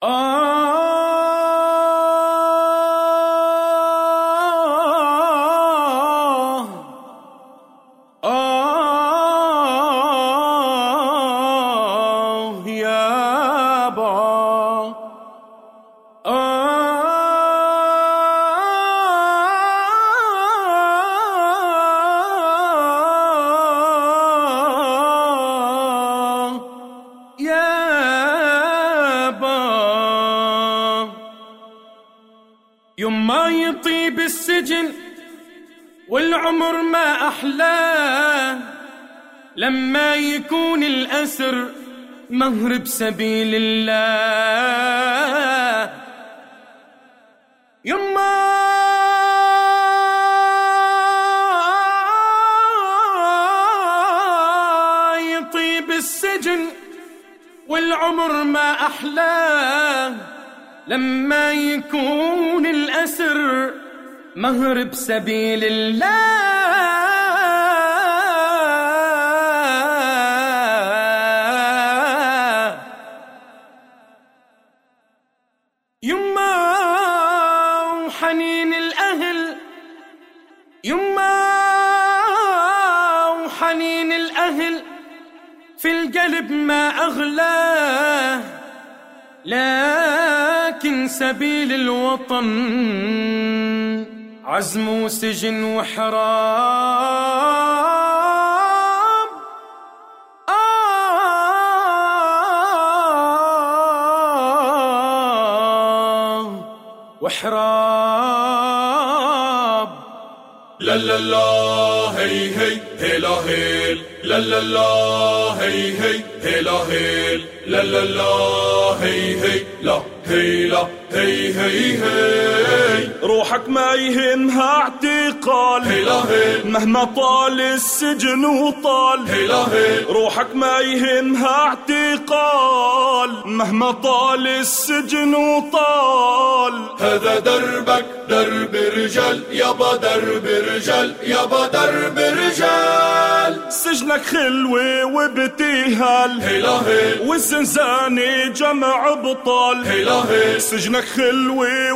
يوم ما يطيب السجن والعمر ما أحلاه، لما يكون الأسر مهر بسبيل الله. يوم ما يطيب السجن والعمر ما أحلاه، لما يكون الأسر مهر بسبيل الله. يما وحنين الأهل، يما وحنين الأهل في القلب ما أغلاه، لكن سبيل الوطن عزم وسجن وحرام. وحرام. لا لا لا هي هي هلا هيل، لا لا لا هي هي هلا هيل، لا لا لا هي هي لا هي لا هي هي هي. روحك ما يهمها اعتقال، هلا هيل مهما طال السجن وطال. هلا هيل روحك ما يهمها اعتقال، مهما طال السجن وطال. هذا دربك درب رجال يابا، درب رجال يابا، درب رجال. سجنك خلوة وابتهال، هلا هيل والزنزانة جمع بطال. هلا هيل سجنك خلوة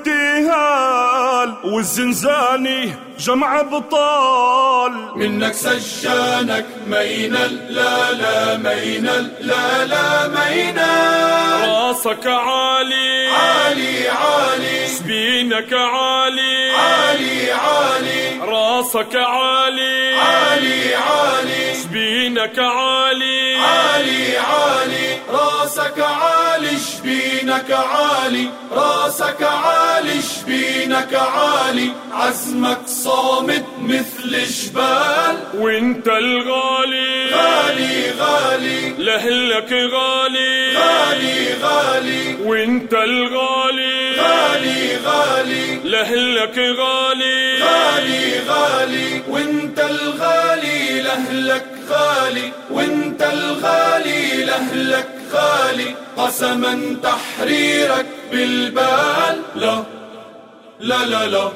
وابتهال، والزنزانة جمع بطال. منك سجانك مينل، لا لا مينل، لا لا مينل. راسك عالي عالي عالي، سبينك عالي عالي عالي، راسك عالي عالي عالي، سبينك عالي عالي عالي، راسك عالي، شبينك عالي، راسك عالي، شبينك عالي. عزمك صامت مثل جبال، وانت الغالي غالي غالي، لهلك غالي غالي غالي، وانت الغالي غالي غالي، لهلك غالي غالي غالي، وانت الغالي لهلك غالي، وانت الغالي لهلك غالي. قسما تحريرك بالبال، لا لا لا لا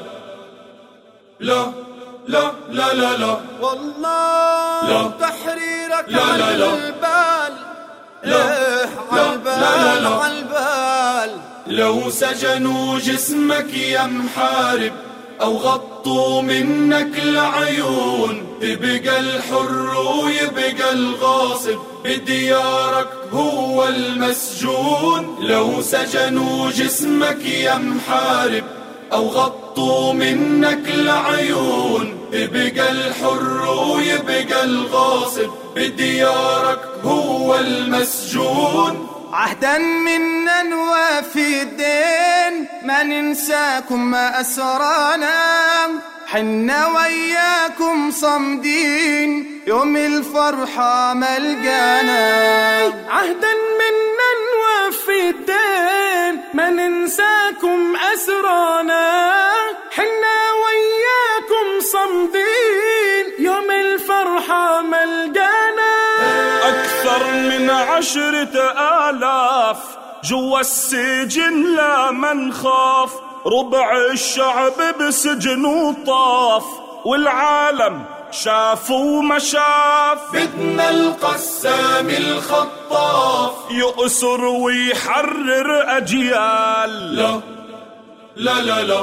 لا لا لا لا لا والله لا تحريرك لا لا لا عالبال، لا عالبال لا عالبال. لو سجنوا جسمك يا محارب أو غطوا منك العيون، تبقى الحر ويبقى الغاصب، بديارك هو المسجون. لو سجنوا جسمك يا محارب أو غطوا منك العيون، تبقى الحر ويبقى الغاصب، بديارك هو المسجون. عهدا منا نوافي الدين، ما ننساكم ما أسرانا، حنا وياكم صمدين يوم الفرحة ملقانا. عهدا منا نوفي الدين، ما ننساكم أسرانا، حنا وياكم صمدين يوم الفرحة ملقانا. أكثر من 10,000 جوا السجن لا من خاف، ربع الشعب بسجن وطاف، والعالم شاف وما شاف، بدنا القسام الخطاف يؤسر ويحرر أجيال. لا لا لا لا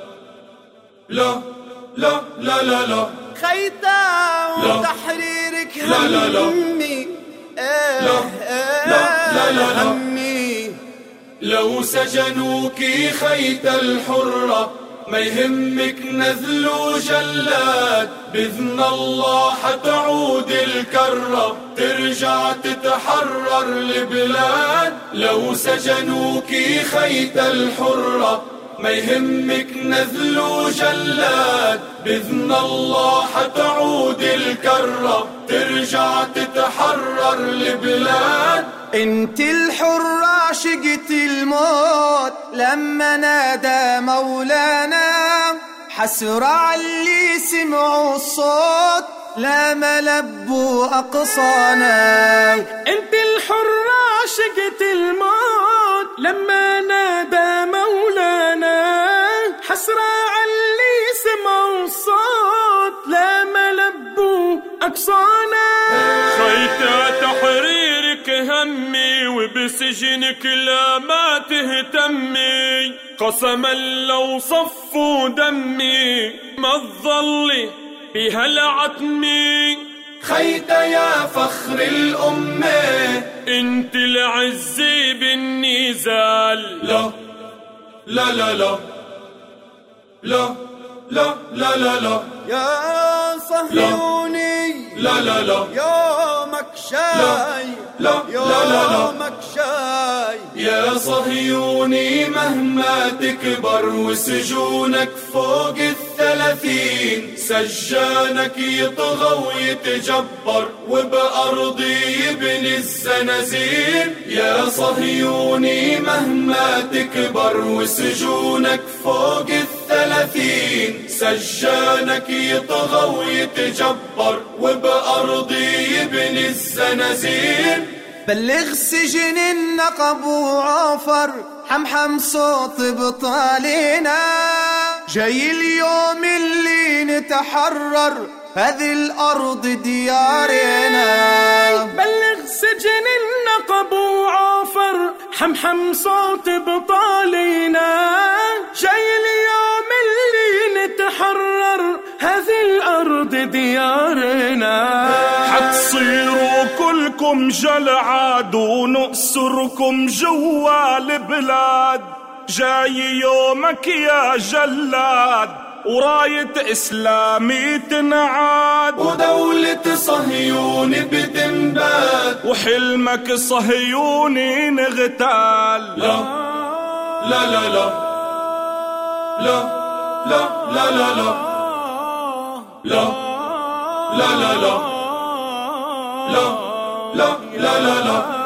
لا لا لا لا لا خيتا وتحريرك همي، لا لا لا همي. لو سجنوكي خيت الحرة ما يهمك نذل وجلاد، بإذن الله حتعود الكرة ترجع تتحرر البلاد. لو سجنوكي خيت الحرة ما يهمك نذل وجلاد، بإذن الله حتعود الكرة ترجع تتحرر البلاد. انت الحرة عشقت الموت لما نادى مولانا، حسرة عاللي سمعوا الصوت لا ما لبوا أقصانا. انت الحرة عشقت الموت لما نادى مولانا، حسرة عاللي سمعوا الصوت لا ما لبوا أقصانا. خيتا تحريرك همي وبسجنك لا ما تهتمي، قسما لو صفوا دمي ما تظلي بهالعتمي. خيتا يا فخر الأمة انت العزي بالنزال. لا لا لا لا لا لا لا لا لا يا صهيوني لا لا لا يومك شاي، لا لا لا يومك شاي. يا صهيوني مهما تكبر وسجونك فوق 30، سجانك يطغى ويتجبر وبأرضي يبني الزنازين. يا صهيوني مهما تكبر وسجونك فوق 30، سجانك يطغى ويتجبر وبأرضي يبني الزنازين. بلغ سجن النقب وعفر حمحم صوت بطالنا، جاي اليوم اللي نتحرر هذه الأرض ديارنا. بلغ سجن النقب وعافر حمحم صوت بطالنا، جاي اليوم اللي نتحرر هذه الأرض ديارنا. حتصيروا كلكم جلعاد ونؤسركم جوا البلاد، جاي يومك يا جلاد وراية إسلامي تنعاد، ودولة صهيوني بتنباد وحلمك صهيوني نغتال. لا لا لا لا لا لا لا لا لا لا لا لا لا لا لا لا لا